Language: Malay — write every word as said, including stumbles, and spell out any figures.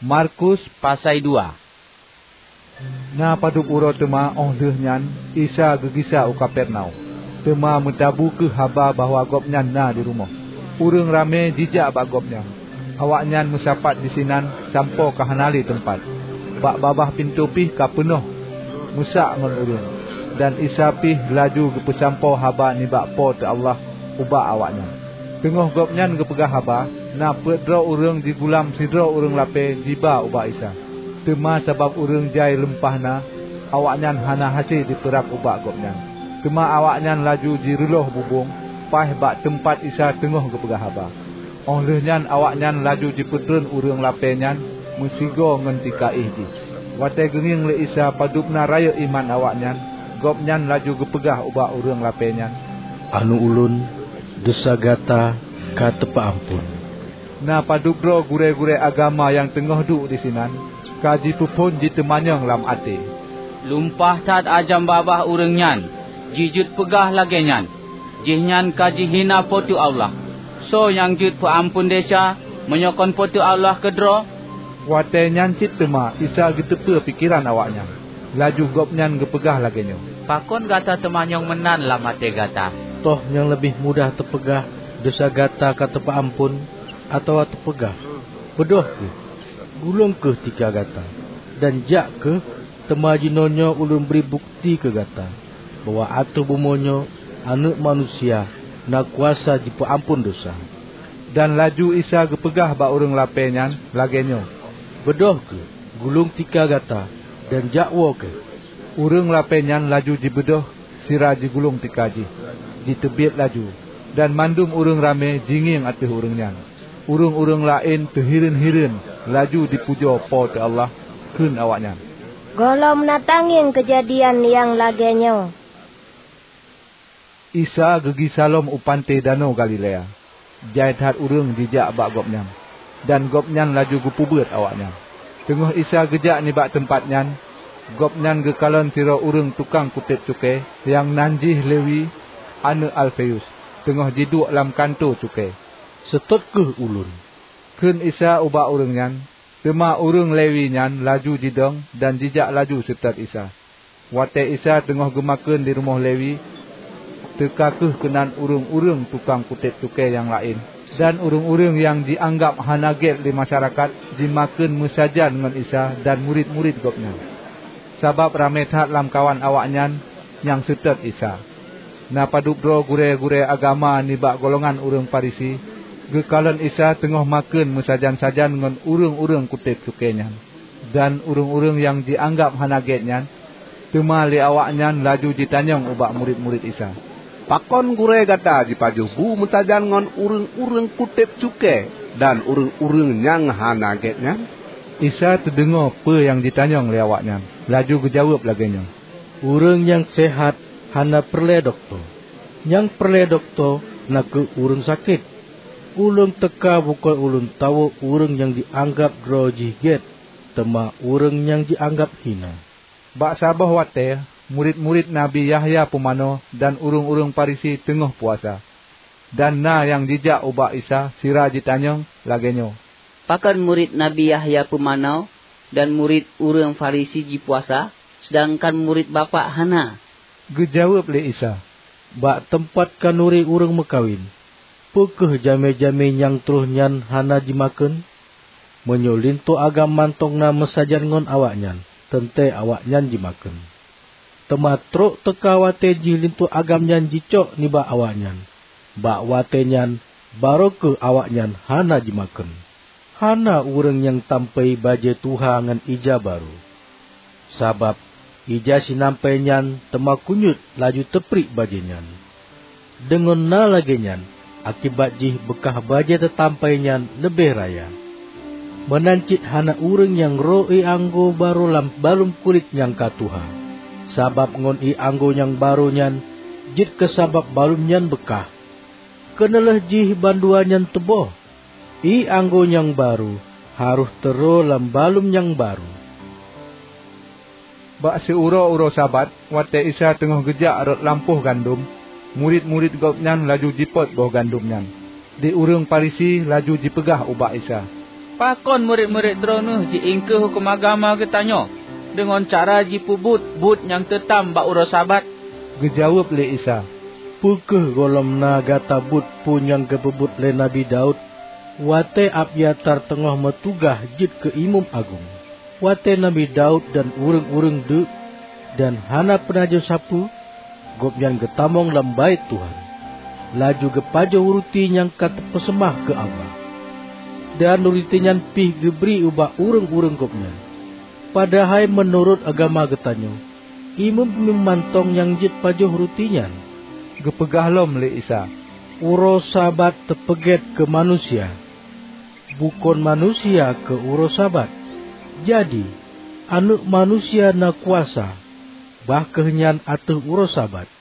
Markus pasai dua. Na paduk uro tema oh dehnyan Isa gegisa u Kapernau. Tema mentabu ke haba bahawa gopnyan na di rumah. Urang rame jijak bak gopnyan. Awaknyan musapat di sinan sampo ke hanali tempat. Bak babah pintu pih ka penuh musak ngon urang. Dan Isa pih laju ke pesampo haba ni bak po te Allah ubak awaknyan. Tengah gopnyan ke pegah haba na pedro urang di gulam sidro urang lape jiba ubak Isa. Tema sebab urang jai lempah na awaknyan hana hasil diperak ubak gopnyan. Tema awaknyan laju jireloh bubung pah bak tempat Isa tengah ke pegah haba. Olehnya awaknyan laju diputren urang lapenyan musigo ngentika ihdi. Wate genging le Isa padupna raya iman awaknyan, gopnyan laju gepegah ubak urang lapenyan. Anu ulun dosa gata ka tepa ampun. Na padukro gure-gure agama yang tengah duk di sinan, kaji pupun jitemanyang lam ate. Lumpah tat ajam babah urang nyan, jijut pegah lagi nyan. Jihnyan kaji hina potu Allah. So yang jut pu ampun desa menyokon potu Allah kedro. Wate nyan cit tema Isa getepe pikiran awaknya. Laju gopnyan gepegah lagi nyo. Pakon gata temanyong menan lam ate gata. Toh yang lebih mudah tepegah dosa gata ka tepa ampun atau tepegah bedoh ke gulung ke tika gata dan jak ke temajinonyo ulun beri bukti ke gata bahwa atuh bumonyo anak manusia na kuasa jipu ampun dosa. Dan laju Isa gepegah ba urang lapenyan lagenyo. Bedoh ke gulung tika gata dan jakwo ke urang lapenyan laju dibedoh sira digulung tikaji ditebit laju dan mandum urang rame jinging atuh urangnya. Urang-urang lain terhirin-hirin laju dipuja po te Allah keun awaknya. Golom natangin kejadian yang lagenyo. Isa gegi salom upante danau Galilea. Jait hat urang dijak bak gopnyan. Dan gopnyan laju gepubet awaknya. Tengah Isa gejak ni bak tempatnyan, gopnyan gekalon sira urang tukang kutip cukai yang nanjih Lewi ane Alfeus. Tengah jiduk lam kanto cukai. Setot ke ulun. Keun Isa ubak urang nyan, tema urang Lewi nyan laju jidong dan jijak laju setot Isa. Wate Isa tengah gemakeun di rumah Lewi, teka keh kenan urang-urang tukang kutip cukai yang lain. Dan urang-urang yang dianggap hanaget di masyarakat dimakeun mesajan dengan Isa dan murid-murid gopnya. Sabab ramai tat lam kawan awaknyan yang setot Isa. Na padukro gure-gure agama ni bak golongan urang Parisi, gekalan Isa tengah makan mesajan-sajan dengan urang-urang kutip cukainya. Dan urang-urang yang dianggap hanagetnya, tema li awaknya laju ditanyang ubak murid-murid Isa. Pakon gure gata dipaju bu mentajan ngon urang-urang kutip cukai dan urang-urang yang hanagetnya. Isa terdengar apa yang ditanyang li awaknya, laju gejawab laginya. Urang yang sehat hana perle doktor. Yang perle doktor nak ke urang sakit. Ulun teka bukan ulun tahu urang yang dianggap droji get, tema urang yang dianggap hina. Bak sabah wate, murid-murid Nabi Yahya pemano dan urang-urang Parisi tengah puasa. Dan na yang dijak ubak Isa sira ditanyang lagenyo. Pakan murid Nabi Yahya pemano dan murid urang Farisi ji puasa, sedangkan murid bapak hana. Gejawab le Isa. Bak tempat kanuri urang mekawin. Pekeh jame-jame yang terus nyan hana dimakan? Menyolin tu agam mantong na mesajan ngon awaknyan. Tente awaknyan dimakan. Tematruk teka wate jilin tu agam nyan jicok ni bak awaknyan. Bak wate nyan baru ke awaknyan hana dimakan. Hana urang yang tampai baje Tuhan ngan ija baru. Sabab ija sinampai nyan tema kunyut laju teprik baje nyan. Dengan na lagi nyan, akibat jih bekah baje tetampai nyan lebih raya. Menancit hana urang yang ro i anggo baru lam balum kulit yang katuha. Sabab ngon i anggo yang baru nyan, jit kesabab balum nyan bekah. Kenalah jih banduan nyan teboh. I anggo yang baru, harus tero lam balum yang baru. Bak seuro-uro sabat, wate Isa tengah gejak rot lampuh gandum, murid-murid gopnyan laju jipot boh gandumnyan. Di urang Parisi laju dipegah ubak Isa. Pakon murid-murid dronuh ji ingke hukum agama ketanyo dengan cara ji pubut but yang tetam ba uro sabat. Gejawab le Isa. Pukeh golom na gata but pun yang kebebut le Nabi Daud. Wate Abiatar tengah metugah jid ke imam agung. Wate Nabi Daud dan ureng-ureng de dan hana penajo sapu gop yang getamong dalam bait Tuhan. Laju gepajo uruti yang kata pesemah ke Allah. Dan uruti yang pih geberi ubah ureng-ureng gopnya. Padahal menurut agama getanyo, imam pemimantong yang jid pajo urutinya. Gepegah lom le Isa. Uro sabat tepeget ke manusia. Bukan manusia ke uro sabat. Jadi, anak manusia na kuasa. Bahkenyan atuh uro sabat.